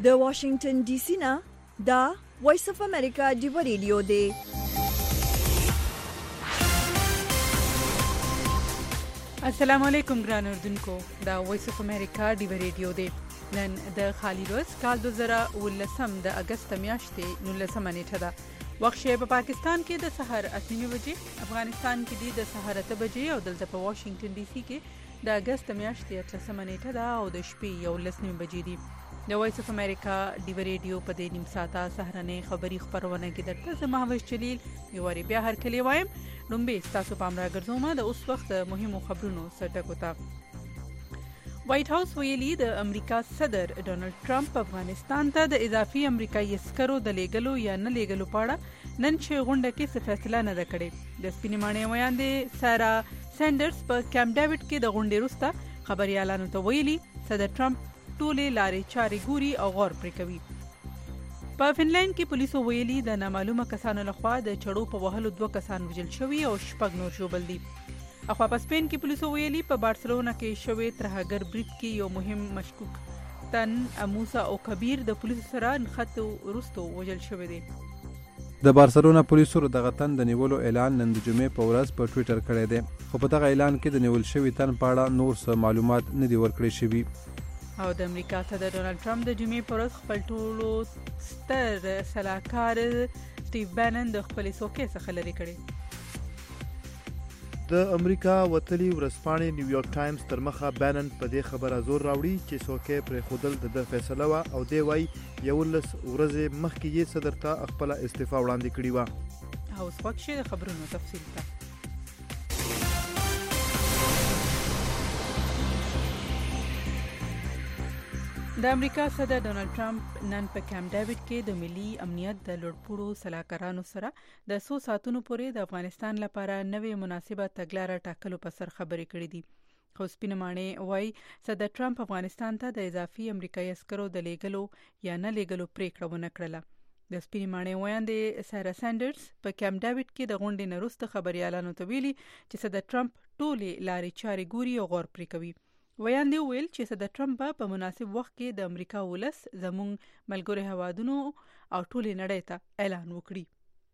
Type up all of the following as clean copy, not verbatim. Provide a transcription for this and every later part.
د واشنگټن ډي سي نه دا وایس اف امریکا ډیو ریډیو دی. السلام علیکم ګران اردوونکو، دا وایس اف امریکا ډیو ریډیو دی. نن د خالی ورځ کال 2019 د اگست میاشتې 19 نیټه ده. وخت په پاکستان کې د سحر 8 بجې، افغانستان کې د سحر 8 بجې او دلته په واشنگټن ډي سي کې د اگست میاشتې 18 نیټه ده او د شپې 11 بجې دي. د وایس اف امریکا ډیو ریډیو په دې نیم ساعته سهرنې خبری خبرونه کې درته زه مهوش جلیل یو وری بیا هر کلی وایم. لومبه تاسو پام راګرځوم د اوس وخت مهمو خبرونو سرټکو ته. وایټ هاوس ویلي د امریکا صدر ډونالد ټرمپ افغانستان ته د اضافي امریکایي عسکرو د لیږلو یا نه لیږلو په اړه نن چې غونډه کې څه فیصله نه ده کړې. د سپینې ماڼۍ ویاندې سارا سینډرز په کیمپ ډیوډ کې د غونډې وروسته خبريالانو ته ویلي صدر ټرمپ ټولې لارې چارې ګوري او غور پرې کوي. په فنلند کې پولیسو ویلي د نامعلومه کسانو لخوا د چړو په وهلو 2 کسان وژل شوي او 6 نور ژوبل دي. اخوا په سپین کې پولیسو ویلي په بارسلونا کې شوی ترهګر برید کې یو مهم مشکوک تن موسی او کبیر د پولیسو سره نښتو وروسته وژل شوی دی. د بارسلونا پولیسو دغه تن د نیولو اعلان نن د جمعې په ورځ په ټوئیټر کړی دی، خو په دغه اعلان کې د نیول شوی تن په اړه نور څه معلومات نه دي ورکړی شوي. او د امریکا صدر ډونالد ټرمپ د جمعې په ورځ خپل ټولو ستر سلاکار سټیو بینن د خپلې څوکۍ څخه لرې کړی. د امریکا وتلي ورځپاڼې نیویارک ټایمز تر مخه بینن په دې خبره زور راوړي چې څوکۍ پرې خودل د فیصله وه او دی وایي 11 ورځې مخکې یې صدر ته خپله استعفا وړاندې کړې وه. او اوس وخت د خبرونو تفصیل ته. د امریکا صدر ډونالد ټرمپ نن په کیمپ ډیوډ کې د ملي امنیت د لوړپوړو سلاکارانو سره د 100 ساعتونو پورې د افغانستان لپاره نوې مناسبه تګلاره ټاکلو په سر خبرې کړې دي. خو سپینې ماڼۍ وایي صدر ټرمپ افغانستان ته د اضافي امریکایي عسکرو د لیږلو یا نه لیږلو پریکړه ونه کړله. د سپینې ماڼۍ ویاندې سارا سینډرز په کیمپ ډیوډ کې د غونډې نه وروسته خبريالانو ته ویلي چې صدر ټرمپ ټولې لارې چارې ګوري او غور پرې کوي. ویاندې ویل چې صدر ټرمپ په مناسب وخت کې د امریکا ولس زموږ ملګرو هوادونو او ټولې نړۍ ته اعلان وکړي.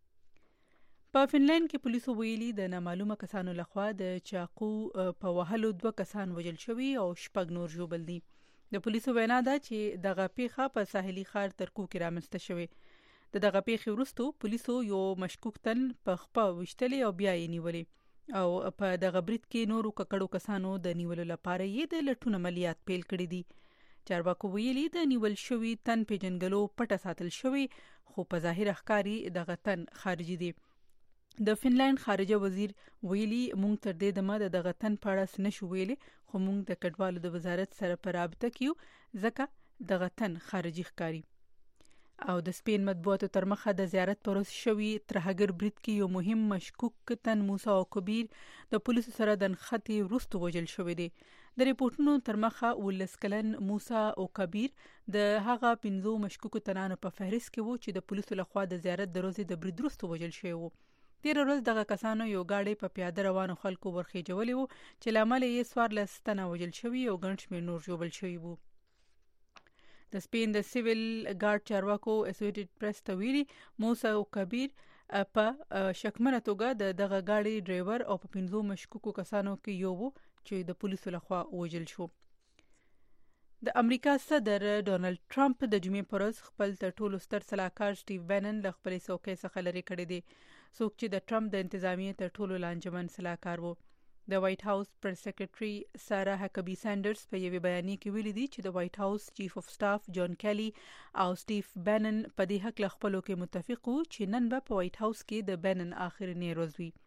په فنلند کې پولیسو ویلي د نامعلومه کسانو لخوا د چاقو په وهلو 2 کسان وژل شوي او 6 نور ژوبل دي. د پولیسو وینا ده چې دغه پیښه په ساحلي ښار ترکو کې رامنځته شوې. دغه پیښې وروسته پولیسو یو مشکوک تن په خپه وشتلې او بیا یې نیولې او په دغه برید کې نورو ککړو کسانو د نیولو لپاره یې د لټون عملیات پیل کړي دي. چارواکو ویلي د نیول شوی تن پیژنګلو پټه ساتل شوی، خو په ظاهر ښکاري دغه تن خارجي دی. د فنلند خارجه وزیر ویلي مونږ تر دې دمه دغه تن په اړه څه نشو ویلي، خو مونږ د کډوالو د وزارت سره په رابطه کې یو ځکه دغه تن خارجي ښکاري. او د سپین مطبوعاتو تر مخه د زیارت پر ورځ شوی ترهګر برید کې یو مهم مشکوک تن موسی او کبیر د پولیسو سره د نښتې وروسته وژل شوی دی. د ریپورتونو تر مخه 19 کلن موسی او کبیر د هغه 5 مشکوکو تنانو په فهرست کې وو چې د پولیسو لخوا د زیارت د ورځې د برید وروسته وژل شوی وو. تیر ورځ دغه کسانو یو گاډي په پیاده روانو خلکو ورخېجولې وو چې لامل یې 14 تنه وژل شوی او ګڼ شمېر نور ژوبل شوي وو. د سپین د سیویل ګارد چارواکو اسوسییټډ پریس ته ویلي موسی او کبیر په شکمنه توګه دغه گاډي ډرایور او په 5 مشکوکو کسانو کې یو وو چې د پولیسو لخوا وژل شو. د امریکا صدر ډونالد ټرمپ د جمعې پر ورځ خپل تر ټولو ستر سلاکار سټیو بینن له خپلې څوکۍ څخه لرې کړی دی، څوک چې د ټرمپ د انتظامیې تر ټولو لانجمن سلاکار وو. د وایټ هاوس پریس سیکریټري سارا هکبي سینډرز په یوه بیانیه کې ویلي دي چې د وایټ هاوس چیف اف سټاف جون کیلی او سټیو بینن په دې حق له خپلو کې متفق وو چې نن به په وایټ هاوس کې د بینن آخرنی ورځ وي.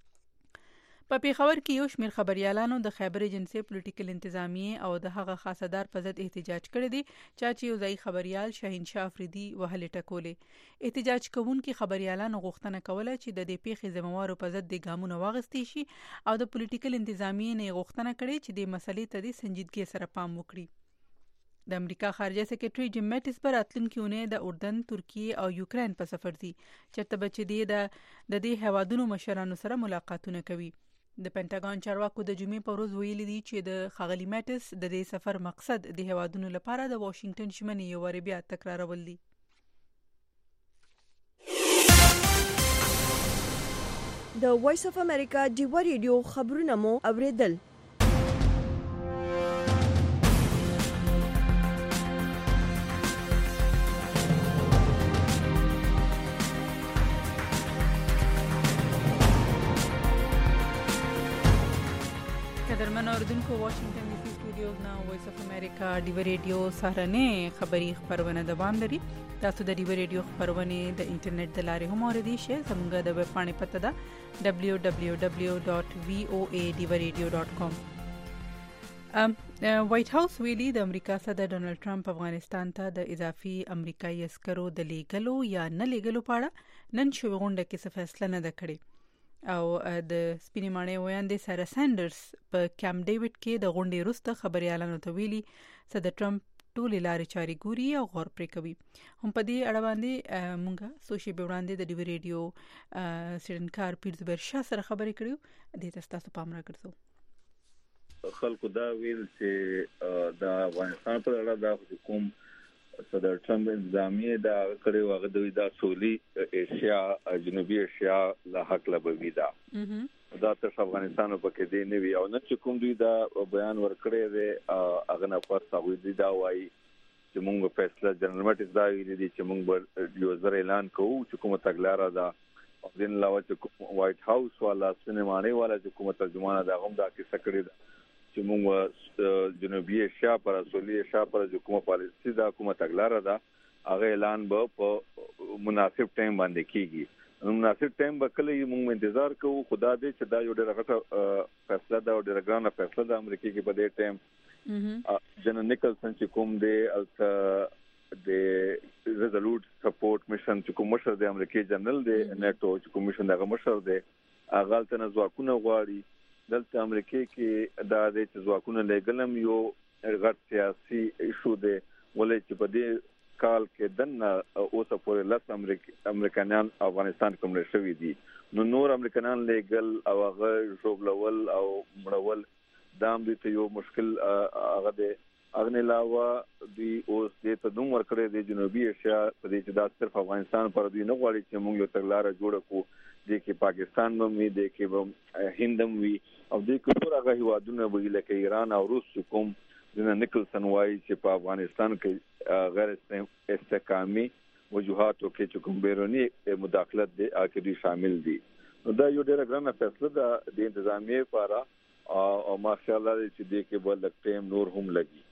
په پیښور کې یو شمېر خبريالانو د خیبر ایجنسی پولیټیکل انتظامیې او د هغه خاصدار په ضد احتجاج کړی دی چې یو ځای خبريال شاهینشاه افریدي وهلې ټکولې. احتجاج کوونکي خبريالانو غوښتنه کوله چې د دې پیښې ذمہوارو په ضد د ګامونو واغستې شي او د پولیټیکل انتظامیې نه غوښتنه کړې چې د مسلې ته د سنجیدګۍ سره پام وکړي. د امریکا خارجه سیکریټري جیم میټس پر راتلونکي اونۍ د اردن، ترکیه او یوکرين په سفر دي، چېرته به چې د دې هیوادونو مشرانو سره ملاقاتونه کوي. د پینټاګون چارواکو د جمعې په ورځ ویلي دي چې د ښاغلي میټس د دې سفر مقصد د هیوادونو لپاره د واشنگټن ژمنې یو وارې بیا تکرارول دي. د وایس اف امریکا ډیوا ریډیو خبرونه مو اوریدل. قدرمن اوردونکو واشنگټن ډي سي سټوډیوز نه وایس اف امریکا ډیوا ریډیو سهارنې خبری خبرونه دوام لري. تاسو د ډیوا ریډیو خبرونه د انټرنیټ د لارې هم اوریدئ شئ. زموږ د ویب پاڼې پته ده www.voadiwaradio.com. وایټ هاوس ویلي د امریکا صدر ډونالد ټرمپ افغانستان ته د اضافي امریکایي عسکرو د لیږلو یا نه لیږلو په اړه نن شوې غونډه کې څه فیصله نه ده کړې. او د سپینې ماڼۍ ویاندې سارا سینډرز په کیمپ ډیوډ کې د غونډې وروسته خبريالانو ته ویلي صدر ټرمپ ټولې لارې چارې ګوري او غور پرې کوي. هم په دې اړه باندې مونږه سوشي به وړاندې د ډیوی ریډیو سیډنکار پیر زبیر شاه سره خبرې کړو. دې تاسو پام راکړئ. خلکو دا ویل چې د افغانستان په اړه د حکومت صدر ټرمپ انتظامیه دا کړي واغ دوی دا سولي ایشیا جنوبي ایشیا له حق لبوي دا تر افغانستان په کې دی نه وی او نه چې کوم دوی دا بیان ورکړي دی اغه نه پات سوي دی دا وایي چې موږ فیصله جنرال میټس دا ویلي دي چې موږ یو ځل اعلان کوو چې کومه تګلارې ده او دین لا چې وایټ هاوس والا سینمانه والا چې کومه ترجمانه دا هم دا کې سکړي چې موږ جنوبي ایشیا پر سولي ایشیا پر کومه پالیسي دا کومه تګلارې ده هغه اعلان به په مناسب ټایم باندې کیږي. مناسب ټایم به کله موږ انتظار کوو. خدا دې چې دا یو ډېر غټه فیصله ده او ډېر ګرانه فیصله ده امریکا کې په دې ټایم جنرال نیکلسن چې کوم دی د ریزولوټ سپورټ میشن چې کوم مشر دی امریکایي جنرال دی نیټو چې کوم میشن دغه مشر دی هغه تل ځواکونه غواړي. دلته امریکا کې دا د ځواکونو لګلم یو غټ سیاسي ایشو دی ولې چې په دې کال کې دنه اوسه پورې لس امریکایان افغانستان کوم شوي دي نو نور امریکایان لګل او هغه جوړول او مړول دام دي ته یو مشکل هغه دی. اغه علاوه دوی اوس دې ته دوم ورکړي د جنوبي ایشیا په دې چې دا صرف افغانستان پر دوی نه غواړي چې موږ یو تګلارې جوړ کړو د کې پاکستان مې د کې هندم وی او د کور هغه هیوادونه وی لکه ایران او روس کوم جنرال نیکلسن وايي چې په افغانستان کې غیر استحکامي وجوهاتو کې چې کوم بیرونی مداخلت دي اکه دي شامل دي. نو دا یو ډېر ګرانه فیصله ده د انتظامیه لپاره او ماشاءالله چې دې کې بل ټیم نور هم لګي.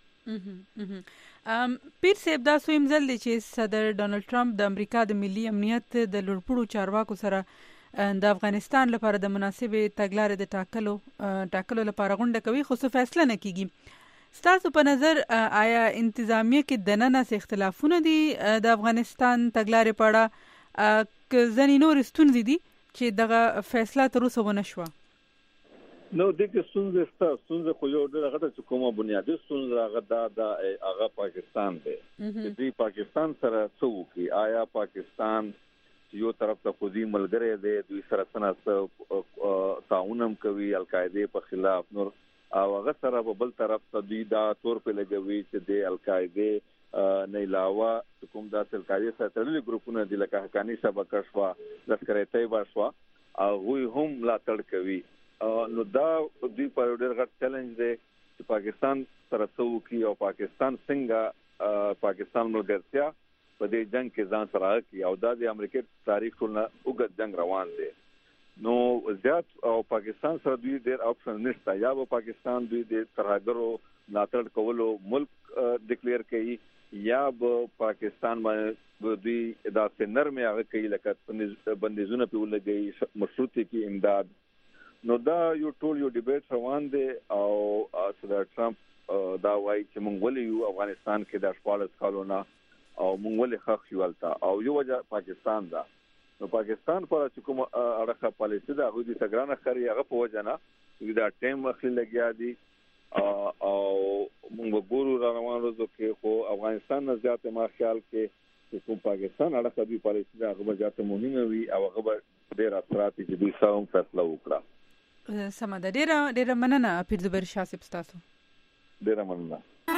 پیر صاحب دا سویم ځل دی چې صدر ډونالد ټرمپ د امریکا د ملي امنیت د لوړپوړو چارواکو سره د افغانستان لپاره د مناسبې تګلارې د ټاکلو لپاره غونډه کوي خو څه فیصله نه کیږي. ستاسو په نظر آیا انتظامیه کې دننه څه اختلافونه دي د افغانستان تګلارې په اړه که ځینې نور ستونزې دي چې دغه فیصله تر اوسه ونه شوه؟ نو د کې ستونزه خو یو ډېر غټه کومه بنیادی ستونزه هغه پاکستان دی. د پاکستان سره څه وکړي؟ آیا پاکستان یو طرف ته خودي ملګری دی دوی سره څنګه تعاون کوي القاعده په خلاف نور او هغه سره په بل طرف ته دوی دا تور په لګوي چې د القاعده نه علاوه کوم د القاعده سره تړلي ګروپونه دي لکه حقانی شبکه شوا لشکر طیبه شوا او هم لا تړ کوي. نو دا دوی په ډېر غټ چیلنج دی چې پاکستان سره څو کی او پاکستان څنګه پاکستان ملګرتیا په دې جنگ کې ځان سره کی او دا د امریکا تاریخ ټولنه وګت جنگ روان دی. نو زیات او پاکستان سره دوی ډېر اپشن نشته. یا به پاکستان دوی د ترهګرو ناتړ کولو ملک ډیکلیئر کوي یا به پاکستان باندې دوی دا نرمه هغه کوي لکه بندیزونه په ولګي مشروطه کې امداد. نو دا یو ټول یو ډیبیټ روان دی او صدر ټرمپ دا وایي چې موږ ولې یو افغانستان کې د 14 کالونه او موږ ولې خښ یو التا او یو وجه پاکستان دا. نو پاکستان پر کوم اړه پالیسي دا غوډي څنګه خري هغه په وجه نه دا ټیم مخلي لګیا دي او موږ ګورو روان روزو کې خو افغانستان نه زیات ما خیال کې کوم پاکستان اړه کوي پالیسي دا هغه زیات مهمه وي او هغه ډېر اثرات چې دوی ساوم فیصله وکړه. سمه ده. ډېره مننه پیر زبیر شاه صاحب ستاسو. ډېره مننه.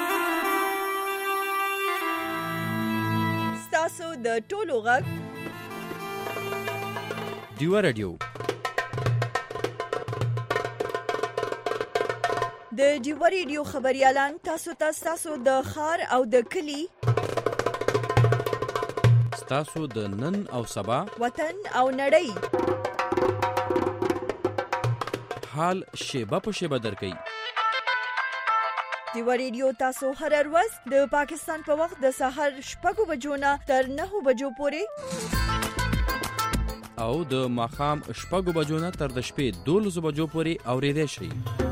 ستاسو د ټولو غږ ډیوه رادیو. د ډیوه ریډیو خبريالان تاسو ته ستاسو د ښار او د کلی ستاسو د نن او سبا وطن او نړۍ حال شیبه په شیبه درکوي. ډیوه ریډیو تاسو هر ورځ د پاکستان په وخت د سهار 6 بجو نه تر 9 بجو پورې او د ماښام 6 بجو نه تر د شپې 12 بجو پورې اورېدای شئ.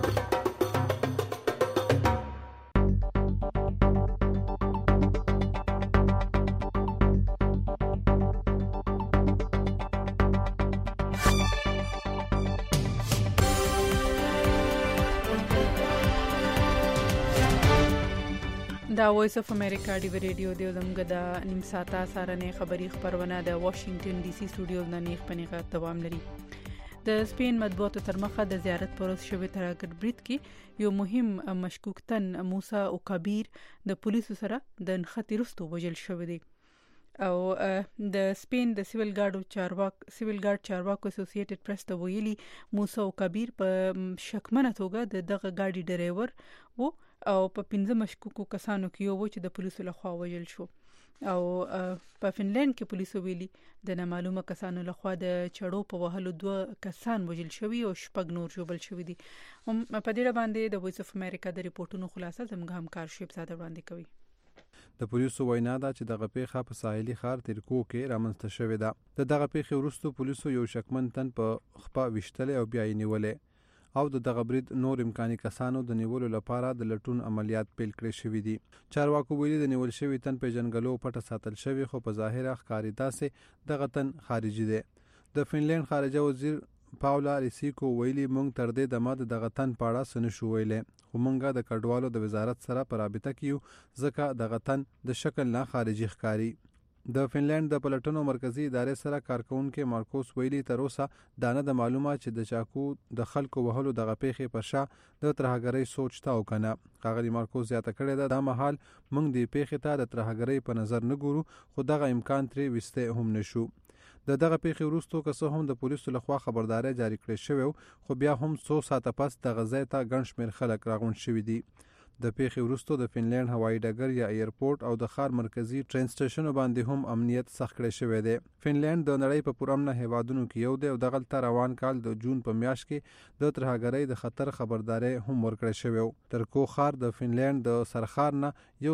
دا وایس اف امریکا ډیوه ریډیو دی زموږ د نیم ساعته سارنې خبری خبرونه د واشنگټن ډي سي سټوډیو نه نیغ پنیغه دوام لري. د سپین مطبوعاتو تر مخه د زیارت پروس شوی ترګر بریټ کې یو مهم مشکوک تن موسی او کبیر د پولیسو سره د نښتې وروسته وژل شوی دی او د سپین د سیویل ګارد چارواکو اسوسییټډ پریس ته ویلي موسی او کبیر په شکمنه توګه دغه ګاډي ډرایور وو او په 15 مشکوکو کسانو کې یو چې د پولیسو لخوا وژل شو. او په فنلند کې پولیسو ویلي د نامعلومه کسانو لخوا د چړو په وهلو 2 کسان وژل شوي او 6 نور ژوبل شوي دي. هم په دې باندې د وایس اف امریکا د ریپورتونو خلاصه زموږ همکار شیب زاده وړاندې کوي. د پولیسو وینا ده چې دغه پیښه په ساحلي ښار ترکو کې رامنځته شوې ده. دغه پیښې وروسته پولیسو یو شکمن تن په خپه وشتلې او بیا یې نیولې او دغه برید نور امکاني کسانو د نیولو لپاره د لټون عملیات پیل کړی شوی دي. چارواکو ویلي د نیول شوی تن په جنګلو پټه ساتل شوی خو په ظاهره ښکاري داسې دغه تن خارجي دی. د فنلند خارجه وزیر پاولا ریسیکو ویلي مونږ تر دې دمه دغه تن پاړه سن شو ویلې خو مونږه د کډوالو د وزارت سره په رابطه کې یو ځکه دغه تن د شکل نه خارجي ښکاري. د فنلند د پلټنو مرکزی ادارې سره کارکونکو مارکوس ویلي تر اوسه دانه د معلومات چې د چاکو د خلکو وهلو دغه پیښې پر شا د ترهګرۍ سوچ تا او کنه. ښاغلي مارکوس زیاته کړې ده د مهال موږ د پیښې ته د ترهګرۍ په نظر نه ګورو خو دغه امکان ترې وسته هم نشو. دغه پیښې وروسته که څه هم د پولیسو لخوا خبرداري جاری کړې شوې خو بیا هم 100 ساعته پس د غزې ته ګڼ شمېر خلک راغونډ شوي دي. د پیښې وروسته د فنلند هوایي ډګر یا ایرپورټ او د ښار مرکزی ټرین سټیشنونو باندې هم امنیت سخت کړی شوی دی. فنلند د نړۍ په پرامنه هیوادونو کې یو دی او دغلته روان کال د جون په میاشت کې د ترهګرۍ د خطر خبرداري هم ورکړی شوی. ترکو ښار د فنلند د سرخار نه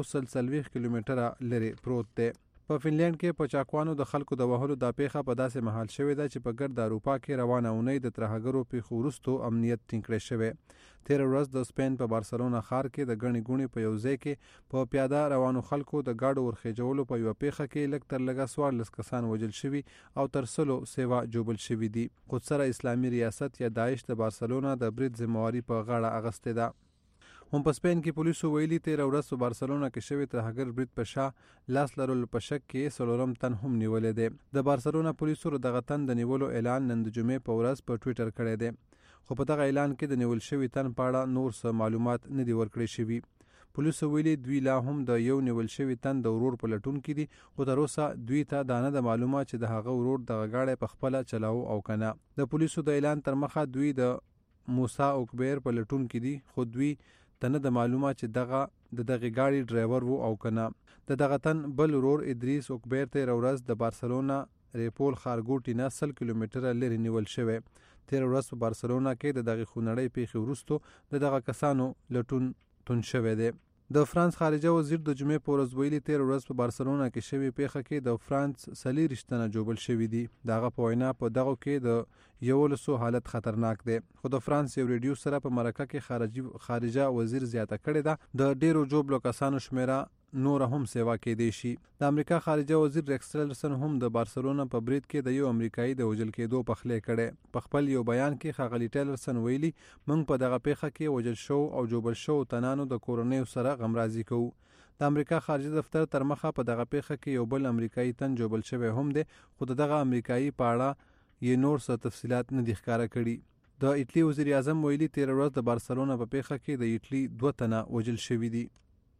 140 کیلومتره لري پروت دی. په فنلند کې په چاکوانو د خلکو د وهلو د پیښه په داسې محل شوې ده چې په ګرد اروپا کې روانه اونۍ د ترهګرو پیښو وروسته امنیت ټینګ کړی شوی. تیر ورځ د سپین په بارسلونا ښار کې د غنی ګونی په یو ځای کې په پیاده روانو خلکو د گاډو ورخېجولو په یو پیښه کې لږ تر لږه 14 کسان وژل شوي او تر 100 سیوا جوبل شوي دي. قدسره اسلامي ریاست یا داعش د بارسلونا د برید ذمہواری په غاړه اغستې ده. هم په سپین کې پولیسو ویلي تیر ورځ په بارسلونا کې شوی ترهګر برید په شا لاس لرلو په شک کې سلورم تن هم نیولې ده. د بارسلونا پولیسو دغه تن د نیولو اعلان نن د جمعې په ورځ په ټوئیټر کړی دی خو په دغه اعلان کې د نیول شوی تن په اړه نور څه معلومات نه دی ورکړی شوی. پولیسو ویلي دوی لا هم د یو نیول شوی تن د ورور په لټون کې دي خو تر اوسه دوی ته دانه د معلومات چې د هغه ورور دغه گاډي په خپل چلاو او کنه. د پولیسو د اعلان تر مخه دوی د موسی او کبیر په لټون کې دي خو دوی تنه د معلومات چې دغه گاډي ډرایور وو او کنه. دغه تن بل ورور ادریس اوکبیر ته ورځ د بارسلونا ریپول خارګوټی نه 100 کیلومتره لري نیول شوی. تیر ورځ په بارسلونا کې دغه خونړۍ پیښې وروسته دغه کسانو لټون تون شوی دی. د فرانس خارجه وزیر د جمعې په ورځ ویلي تیر ورځ په بارسلونا کې شوی پیښه کې د فرانس سلی رښتنه جوبل شوی دي. دغه په وینا په دغه کې د یو لسو حالت خطرناک دی خو د فرانس یو ریډیو سره په مرکه کې خارجه وزیر زیاته کړې ده د ډیرو جوبلو کسانو شمیره نور هم سیوا کې دی شي. د امریکا خارجه وزیر ریکس ټیلرسن هم د بارسلونا په برید کې د یو امریکایي د وژل کېدو پخلی کړي. په خپل یو بیان کې ښاغلي ټیلرسن ویلي موږ په دغه پیښه کې وژل شو او جوبل شو تنانو د کورنیو سره غمرازي کوو. د امریکا خارجه دفتر تر مخه په دغه پیښه کې یو بل امریکایي تن جوبل شوی هم دی خو دغه امریکایي په اړه یې نور څه تفصيلات نه دي ښکاره کړي. د ایټلی وزیر اعظم ویلي 13 ورځ د بارسلونا په پیښه کې د ایټلی 2 تنه وژل شوي دي.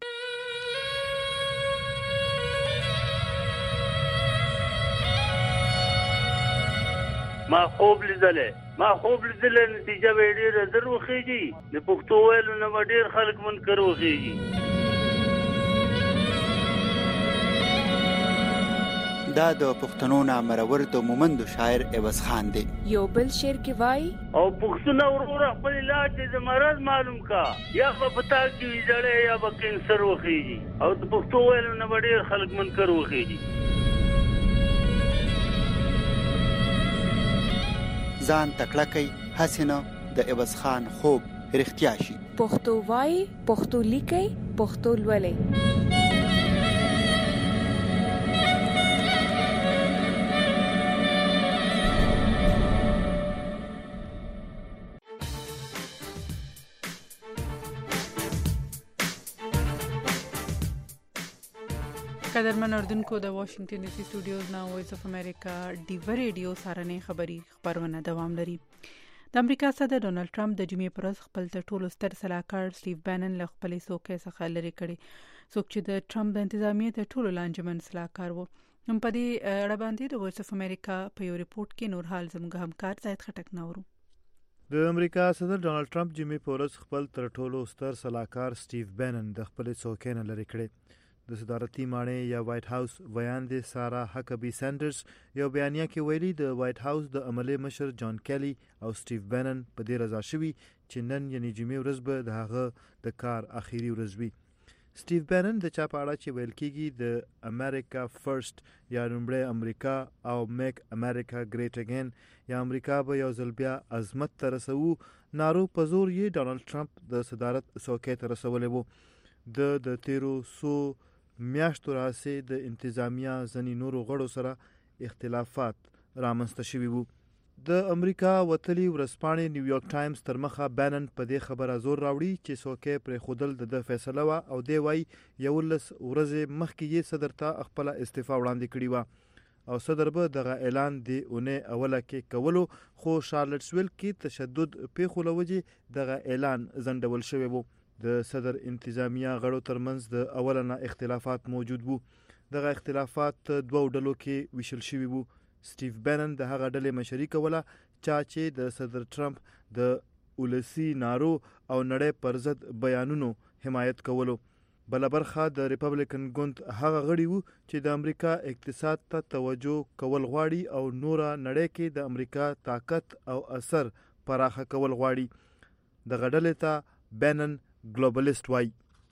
ما خوب لیدلې نتیجه به ډېره زر وخېږي. د پښتو ویلو نه به ډېر خلک منکر وخېږي. دا د پښتنو نامرور د مومندو شاعر عوض خان دی. یو بل شعر کې وای او پښتون ورور خپل علاج د مرض معلوم کا، یا په پتا کې ویځړې یا به کینسر وخېږي. او د پښتو ویلو نه به ډېر خلک منکر وخېږي. ځان تکړه کوي هسې نه د عوض خان خوب رښتیا شي. پښتو وای، پښتو لیکي، پښتو لولي. قدرمن اردوونکو د واشنگټن ډي سي سټوډیوز نه وایس اف امریکا ډیو ریډیو سارنې خبری خبرونه دوام لري. د امریکا صدر ډونالد ټرمپ د جمعې پر ورځ خپل تر ټولو ستر سلاکار سټیو بینن له خپلې څوکۍ څخه لرې کړي، څوک چې د ټرمپ د انتظامیې تر ټولو لانجمن سلاکار و. هم په دې اړه باندې د وایس اف امریکا په یو ریپورت کې نور حال زموږ همکار زاید خټک نورو. د امریکا صدر ډونالد ټرمپ جمعې په ورځ خپل تر ټولو ستر سلاکار سټیو بینن د خپلې څوکۍ نه لرې کړي. د صدارتي ماڼۍ یا وایټ هاوس ویاندې سارا هکبي سینډرز یو بیانیه کې ویلي د وایټ هاوس د عملي مشر جان کیلی او سټیو بینن په دې رضا شوي چې نن یعنی جمعې ورځ به د هغه د کار اخیری ورځ وي. سټیو بینن د چا په اړه چې ویل کېږي د امریکا فرست یا لومړی امریکا او میک امریکا ګریټ اگین یا امریکا به یو ځل بیا عظمت ته رسوو نارو په زور یې ډونالد ټرمپ د صدارت څوکۍ ته رسولی و. د تیرو سو میاشتو راهیسې د انتظامیه ځینې نورو غړو سره اختلافات رامنځته شوي وو. د امریکا وتلي ورځپاڼې نیویارک ټایمز تر مخه بینن په دې خبره زور راوړي چې څوکۍ پرېښودل د فیصله وه او دی وایي 11 ورځې مخکې یې صدر ته خپله استعفا وړاندې کړې وه او صدر به دغه اعلان د اونۍ اوله کې کولو، خو شارلټسویل کې تشدد پیښو له وجې دغه اعلان ځنډول شوی و. د صدر انتظامیه غړو ترمنځ د اوله نه اختلافات موجود وو. دغه اختلافات دوو ډلو کې ویشل شوي وو. سټیو بینن د هغه ډلې مشري کوله چا چې د صدر ټرمپ د ولسي نارو او نړۍ پر ضد بیانونو حمایت کولو. بله برخه د ریپبلیکن ګوند هغه غړي وو چې د امریکا اقتصاد ته توجه کول غواړي او نوره نړۍ کې د امریکا طاقت او اثر پراخه کول غواړي. دغه ډلې ته بینن ګلوبلیست وای.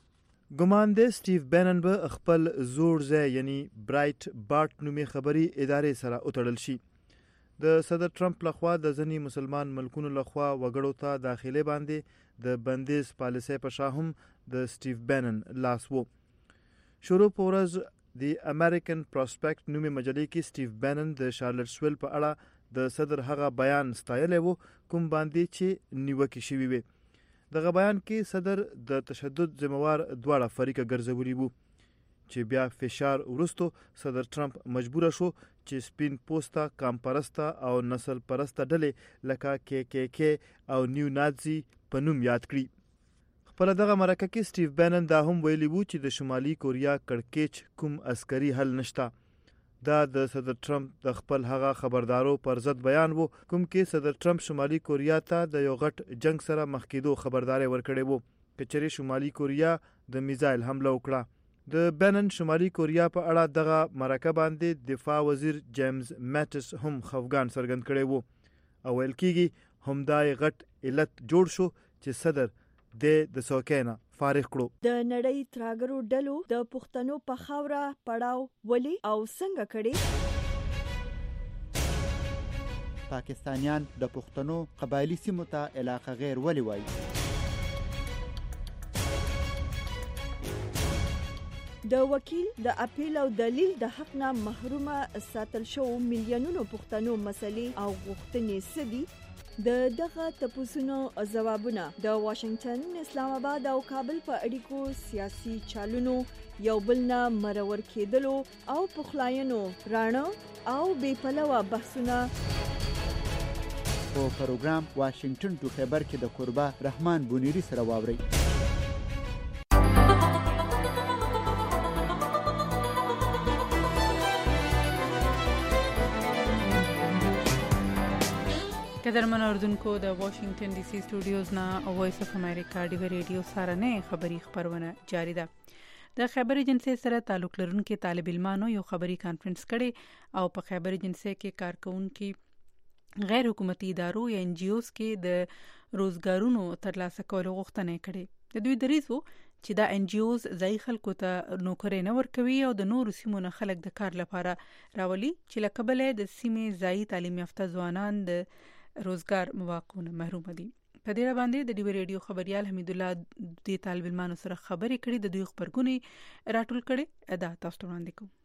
ګمان دی سټیو بینن به خپل زوړ ځای یعنی برایټ بارټ نومي خبري ادارې سره وتړل شي. د صدر ټرمپ لخوا د ځینې مسلمان ملکونو لخوا وګړو ته داخلي باندې د بندیز پالیسۍ په شا هم د سټیو بینن لاس وو. شروع په ورځ د امریکن پروسپیکټ نومي مجلې کې سټیو بینن د شارلټسویل په اړه د صدر هغه بیان ستایلی و کوم باندې چې نیوکې شوي وي. دغه بیان کې صدر د تشدد ذمہوار دواړه فریقه ګرځولي وو چې بیا فشار وروستو صدر ټرمپ مجبور شو چې سپین پوسته، کام پرسته او نسل پرسته ډلې لکه KKK او نیو نازي په نوم یاد کړي. خپل دغه مرکه کې سټیو بینن دا هم ویلي وو چې د شمالي کوریا کړکېچ کوم عسکري حل نشته. دا د صدر ټرمپ د خپل هغه خبردارو پر ضد بیان وو کوم کې صدر ټرمپ شمالي کوریا ته د یو غټ جنگ سره مخ کېدو خبرداري ورکړې وو که چېرې شمالي کوریا د میزایل حمله وکړه. د بینن شمالي کوریا په اړه دغه مرکه باندې دفاع وزیر جیمز میټس هم خفګان څرګند کړی وو او ویل کېږي همدا یې غټ علت جوړ شو چې صدر د څوکۍ نه فارغ کړو. د نړۍ تراګرو ډلو د پښتنو په خاوره پړاو ولي او څنګه کړي؟ پاکستانیان د پښتنو قبایلی سیمو ته علاقه غیر ولي وایي؟ د وکیل د اپیل او دلیل د حق نه محرومه ساتل شو میلیونونو پښتنو مسلې او غوښتنې سدي. د دغه تپوسونو ځوابونه د واشنگټن، اسلام آباد او کابل په اړیکو سیاسي چالونو یو بل نه مرور کېدلو او پخلاینو راڼه او بې پلوه بحثونه په پروګرام واشنگټن ټو خیبر کې د کوربه رحمان بونیری سره واورئ. قدرمن اوردونکو د واشنگټن ډي سي سټوډیوز نه وایس اف امریکا ډیو ریډیو سره نه خبری خبرونه جاری ده. د خیبر ایجنسی سره تعلق لرونکو طالب علمانو یو خبری کانفرنس کړي او په خیبر ایجنسی کې کارکونکو غیر حکومتي ادارو یا ان جی اوز کې د روزګارونو ترلاسه کولو غوښتنه کړې. د دوی دریځ وو چې دا ان جی اوز ځای خلکو ته نوکرې نه ورکوي او د نورو سیمو نه خلک د کار لپاره راولي چې له کبله د سیمې ځای تعلیم یافته ځوانان د روزګار مواقعونه محروم دي. په دې باندې د ډیو ریډیو خبريال حمید الله د طالب علمانو سره خبرې کړې، د دوی خبرګونې راټول کړي ادا تاسو ته وړاندې کوم.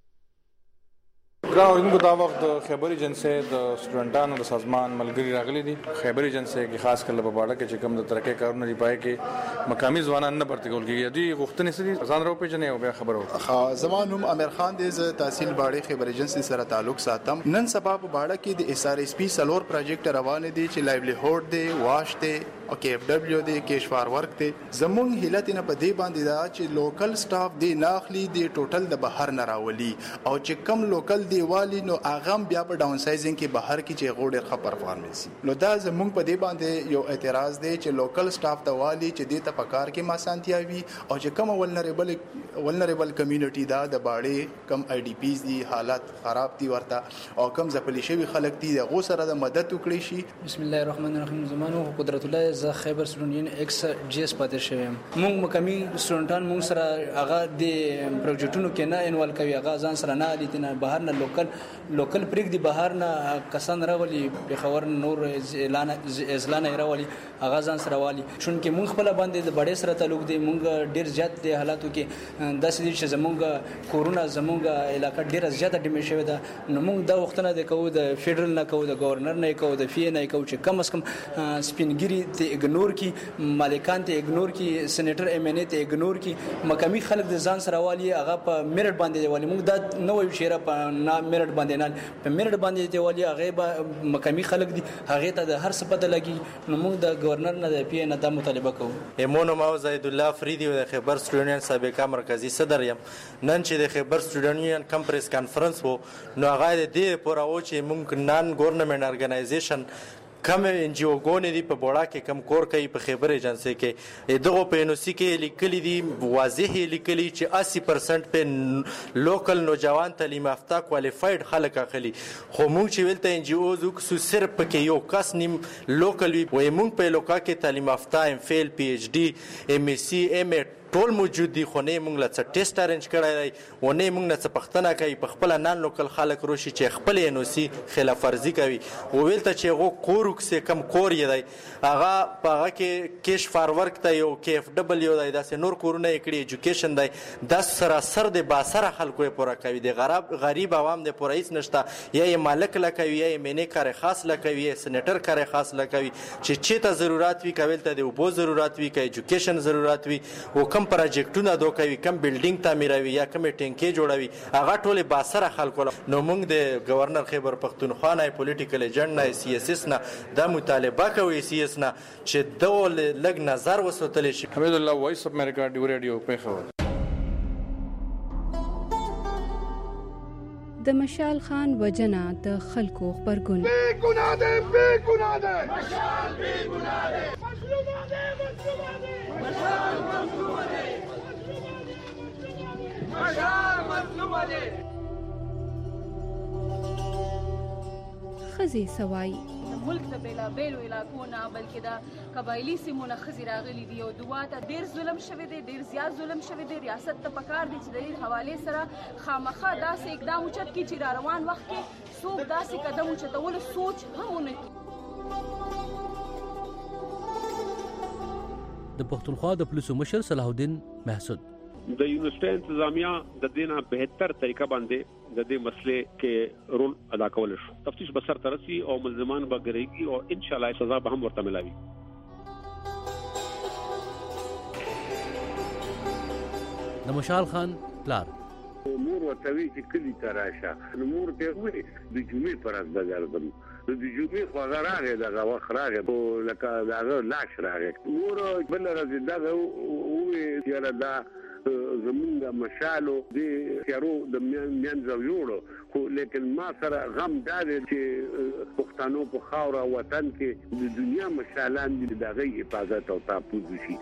ګراوندونکو دا وخت د خیبر ایجنسی د سټوډنټانو د سازمان ملګری راغلي دي. خیبر ایجنسی کې خاص کله په باړه کې چې کوم د ترقې کارونه دی پای کې مقامي ځوانان نه پرتګ کول کېږي. دوی غوښتنې سړي ځان راو پیژنې او بیا خبرو. زمان هم امیر خان د تحصیل باړې خیبر ایجنسی سره تعلق ساتم. نن سبا په باړه کې د اس ار اس پی سلور پروجیکټ روان دي چې لایولیهود دی، واش دی او کې اف دبليو دی، کیشوار ورک دی. زمونږ هیلت نه په دې باندې دا چې لوکل سټاف دی ناخلی دی ټوټل د بهر نه راولي او چې کم لوکل دی والی نو اغم بیا په ډاون سایزینګ کې بهر کې چې غوډر ښه پرفارمنس. نو دا زمونږ په دې باندې یو اعتراض دی چې لوکل سټاف ته والی چې دې ته په کار کې ماسانتیا وي او چې کم ولنریبل کمیونټي دا د باړې کم آی ډی پیز دي، حالات خراب دي ورته او کم ځپلي شوی خلک دي دغه سره د مدد وکړي شي. بسم الله الرحمن الرحیم. زمانو قدرت الله ز خیبر سټوډنټ ایکس جی اس پاتې شوم. موږ مقامی سټوډنټان موږ سره هغه د پروجیکټونو کې نه انوال کوي، هغه ځان سره نه لیدنه بهر نه لوکل پریک دی بهر نه کسان راولي په خبر نور اعلان راولي هغه ځان سره والی. چونکه موږ خپل باندې د بډې سره تعلق دی، موږ ډیر زیات د حالاتو کې داسې دي چې زموږ کورونا زموږ علاقه ډیر زیات ډیمیج شوی ده. نو موږ دا وختونه د کوو د فدرال نه کوو، د گورنر نه کوو، د فی نه کوو چې کم از کم سپینګری ته اګنور کی، مالکان ته اګنور کی، سېنیټر ایم ان ای ته اګنور کی، مقامی خلک د ځان سره والی هغه په میرټ باندې والی. موږ دا نه وایو چې را په میرټ باندې نه په میرټ باندې دی والی هغه به مقامی خلک دي، هغه ته د هر څه پته لګي. نو موږ د گورنر نه د پی نه د مطالبه کوو. ایمونو ما زید الله فریدی د خیبر سټوډنټ سابقه مرکزی صدر یم. نن چې د خیبر سټوډنټ یونین کانفرنس کانفرنس وو نو هغه د دې پورا و چې موږ نان ګورنمنت ارګنایزیشن کم ان جی او ګونې دی په بوړه کې کم کور کوي په خیبر ایجنسی کې دغه په انوسی کې لیکلي دي واضح لیکلي چې 80% په لوکل نوجوان تعلیم یافته کوالیفاید خلک اخلي. خو موږ چې ولته ان جی او زو کو صرف کې یو کس نیم لوکل وي و موږ په لوکا کې تعلیم یافته ام فیل پی ایچ ډی ام ایس سی ام ټول موجود دي. خو نه موږ له څه ټیسټ ارنج کړی دی او نه موږ نه څه پښتنه کوي په خپل نان لوکل خلک روشي چې خپل انوسی خلاف ورزي کوي او ویلته چې هغه کورک سه کم کور یی دی هغه په هغه کې کیش فار ورک ته یو کی اف دبليو دی داسې نور کورونه کړي ایجوکیشن دی د سراسر د باسره خلکو پورا کوي د غریب عوام د پورا هیڅ نشته یا مالک لکوي یا مینه کار خاص لکوي سېنیټر کار خاص لکوي چې ته ضرورت وی کوي ته د وبو ضرورت وی کوي ایجوکیشن ضرورت وی او کم پروجیکټونه دوه کوي کم بلډینګ تعمیروي یا کم ټینکې جوړوي هغه ټول باسره خلکو. نو موږ د گورنر خیبر پختونخوا نه پولیټیکل ایجنټ نه سی اس اس نه د مطالبه کوي سی اس نه چې دول لګ نظر وسوتل شي. حمید الله وایس اف امریکا ډیو ریډیو په خبر. د مشال خان وجنه د خلکو خبرګون بے ګناه ده مشال بے ګناه ده مظلوم ده مشال مظلوم ده مشال مظلوم ده خزي سوای ملک د بیلابیلو علاقو نه بلکې د قبایلي سیمو نه ښځې راغلي دي او دوی ته ډېر ظلم شوی دی، ډېر زیات ظلم شوی دی. ریاست ته پکار دی چې د دې حوالې سره خامخا داسې اقدام اوچت کړي چې را روان وخت کې څوک داسې قدم اوچتولو سوچ هم ونه کړي. د پښتونخوا د پولیسو مشر صلاح الدین محسود د یونیورسيټي انتظامیه د دینه بهتر طریقه باندې د دې مسلې کې رول ادا کول شو. تفتیش بسر ترسي او ملزمان به ګرېږي او ان شاء الله سزا به هم ورته ملاوي. د مشال خان پلار مور ورته وی چې کلی ته راشه نو مور ته وی د جمعې پر ورځ ګرځم د جمعې خواغه راغی دغه وخت راغی لکه دغه لاش راغی نور بل راځي دغه وې یاره دا زمونږ مشالو د تیارو د منځو جوړو خو لیکن ما سره غم دا دی چې پښتنو په خاوره وطن کې د دنیا مشالان د دغه حفاظت او تحفظ وشي.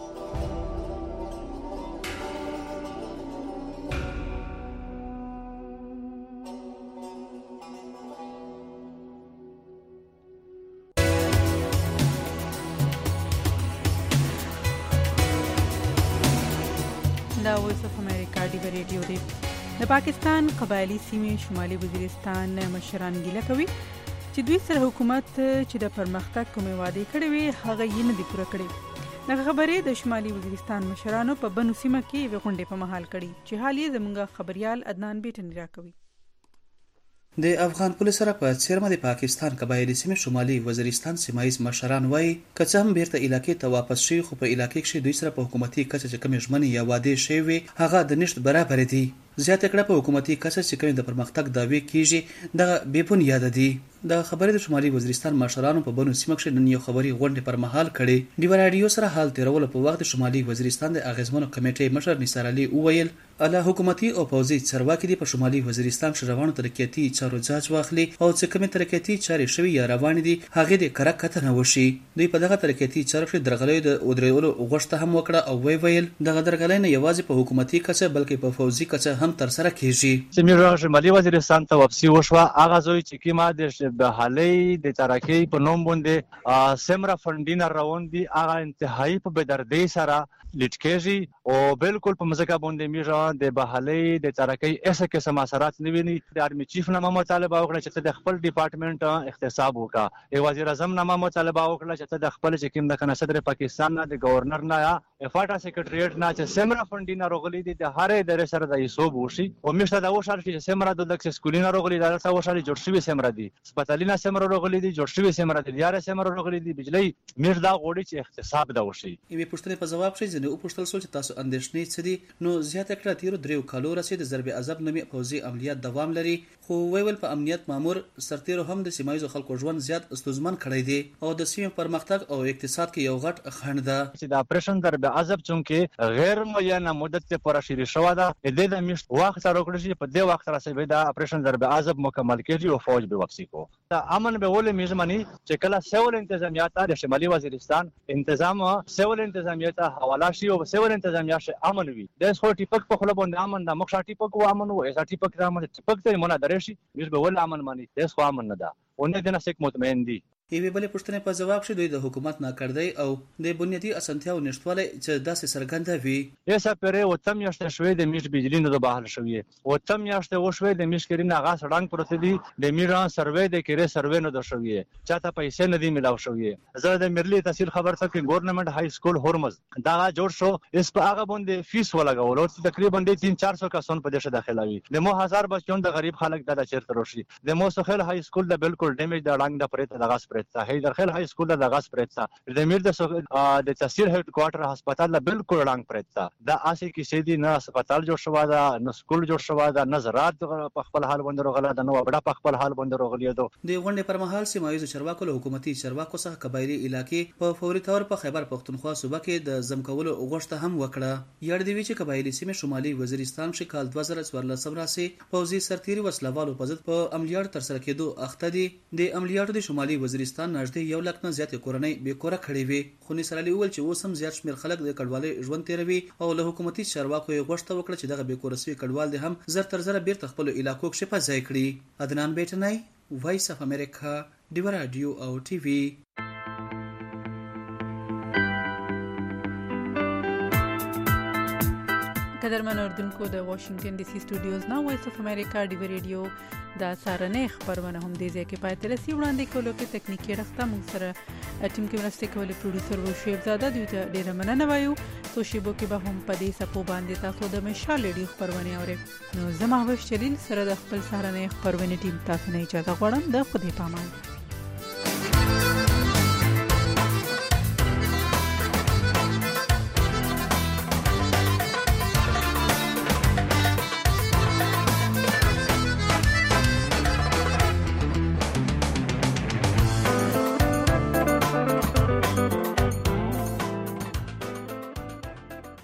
دا وایس اف امریکا ډیو ریډیو دی. د پاکستان قبایلی سیمې شمالي وزیرستان مشران ګیله کوي چې دوی سره حکومت چې د پرمختګ کومې وعدې کړې وي هغه یې نه دي پوره کړې. دغه خبرې د شمالي وزیرستان مشرانو په بنو سیمه کې یوې غونډې په مهال کړي چې حال یې زموږ خبريال عدنان بیټن راکوي. د افغان پولیس سره په څیرمه د پاکستان قبایلی سیمې شمالي وزیرستان سیمایي مشران وایي که څه هم بیرته علاقې ته واپس شي خو په علاقې کې دوی سره په حکومتي کچه چې کومې ژمنې یا وعدې شوي وي هغه د نشت برابر دي. زیاته کړه په حکومتي کچه چې کومې د پرمختګ دعوې کیږي دغه بې بنیاده دي. د خبرې د شمالي وزیرستان مشرانو په بنو سیمه کې نن یو خبري غونډه پر مهال کړي. ډیو رادیو سره حال تیرول په وخت شمالي وزیرستان د اغیزمنو کمیټې مشر نثار علي وویل اله حکومتي او پوځي چارواکي د په شمالي وزیرستان شروانو ترکیاتي چارو جاج واخلي او چې کومې ترکیاتي چارې شوي یا روان دي هغه د کره کتنه وشي. دوی په دغه ترکیاتي چارو کې درغلې د اودرېولو غوښته هم وکړه او ویل دغه درغلې نه یوازې په حکومتي کچه بلکې په پوځي کچه هم تر سره کیږي. چې موږ شمالي وزیرستان ته واپسی وشوه هغه زوی چې کیما د بحالي د ترکیې په نوم باندې سمرا فندینه روان دي هغه انتهایی په بدردی سره لټکېږي او بالکل په مزګه باندې میږه د بحالي د ترکیې اسه کې سماسرات نویني د ارمي چیف نامه مطالبه وکړه چې د خپل ډپارټمنټ اختصاب وکړه. وزیر اعظم نامه مطالبه وکړه چې د خپل چې کوم د کنه صدر پاکستان نه د گورنر نه یا افاټا سیکریټریټ نه چې سمرا فندینه روغلي دي د هر ادارې سره د حساب وشي او میشته دا وشار چې سمرا د سکولینه روغلي دا څه وشاري جوړ شوی سمرا دي سپټالینا سمرا روغلي دي جوړ شوی سمرا دي یاره سمرا روغلي دي بجلی میش دا غوړي چې اختصاب دا وشي. یوه پوښتنه په جواب شي او پوښتل سول چې تاسو اندېښنې څه دي نو زیاته کړه تیرو 3 کالو رسید ضرب عذاب نومي پوځي عملیات دوام لري خو ویل په امنیت مامور سرتیرو هم د سیمایي خلکو ژوند زیات استوزمن کړی دی او د سیمې پرمختګ او اقتصاد کې یو غټ خنډ ده چې د اپریشن ضرب عذاب چونکه غیر معینه مدت ته پوره شری شو ده د دې مشت وخت سره وکړي چې په دې وخت راځي دا اپریشن ضرب عذاب مکمل کیږي او فوج به واپسی کو. دا امن به ولې میزمنی چې کله سیول انتظامیات د شمالي وزیرستان انتظام سیول انتظامیات حواله شي او سیول انتظامیات امن وي د سو ټیپک په خپل باندې امن د مخ ټیپک و امن او اس ټیپک د امن ټیپک ته مونږ درشي موږ به ول امن مانی د سو امن نه ده اونې د نسک مطمئن دي. ایوه بلې پوښتنې په جواب شې دوی د حکومت ناکردی او د بنیادی اسانتیاو نشټواله چې داسې سرګنده وي. یسا پرې او تم یاشته شوې د میش بجلی نه بحال شوې او تم یاشته وشوې د میش کړي نه غاس ډنګ پروت دي د میران سروې د کړي سروې نه د شوې چاته پیسې نه دی ملاو شوې. زه د مرلی تحصیل خبر څه کې ګورنمنت های سکول هرمز دا جوړ شو اس په هغه باندې فیس ولګول او تقریبا 300-400 کسان په دې داخله وي د مو 1000 بچون د غریب خلک د چیرته روشي د مو سخل های سکول د بالکل ډیمیج د ډنګ د پرې د غاس پرې هیدر خل های سکول د غاس پرېتا د میر د تحصیل هډ کوارټر هسپتال بالکل ډنګ پرېتا دا اسی کې سیدی نه هسپتال جوړ شو دا نه سکول جوړ شو دا نه زراعت په خپل حال باندې روغله دا نو وړه په خپل حال باندې روغلی دو. د غونډې پر مهال سیمایي چارواکو له حکومتي چارواکو څخه قبایلی علاقې په فوري تور په خیبر پختونخوا صوبه کې د زمکولو غوښته هم وکړه. یاد دی چې قبایلی سیمه شمالي وزیرستان کې کال 2014 راسي پوځي سرتیري وسلوالو په ضد په عملیات تر سره کېدو اخته دي. د عملیاتو د شمالي وزیرستان نږدې 1 لک نه زیات کورنۍ به کوره کړې وي خو نثار علي وویل چې اوس هم زیات شمېر خلک د کډوالۍ ژوند تیروي او له حکومتي چارواکو یې غوښتنه وکړه چې دغه به کورسوي کډوال دي هم زر تر زر بیرته خپل علاقو کې په ځای کړي. عدنان بیٹنای وایس اف امریکا ډیو رادیو او ټي وي. قدرمن اردوونکو د واشنگټن ډي سي سټوډیوز نه وایس اف امریکا ډیو ریډیو دا سارنه خبرونه هم دې ځکه پاتې رسي وړاندې کولو کې تکنیکی رخته موږ سره ټیم کې مرسته کوي پروډوسر وشیب زاده دوی ته ډیره مننه وایو. تو شیبو کې به هم پدې سپو باندې تاسو د مشال ډیو خبرونه اورئ. نو زما هوښ چلیل سره د خپل سارنه خبرونه ټیم تاسو نه اجازه غواړم د خدای پامان.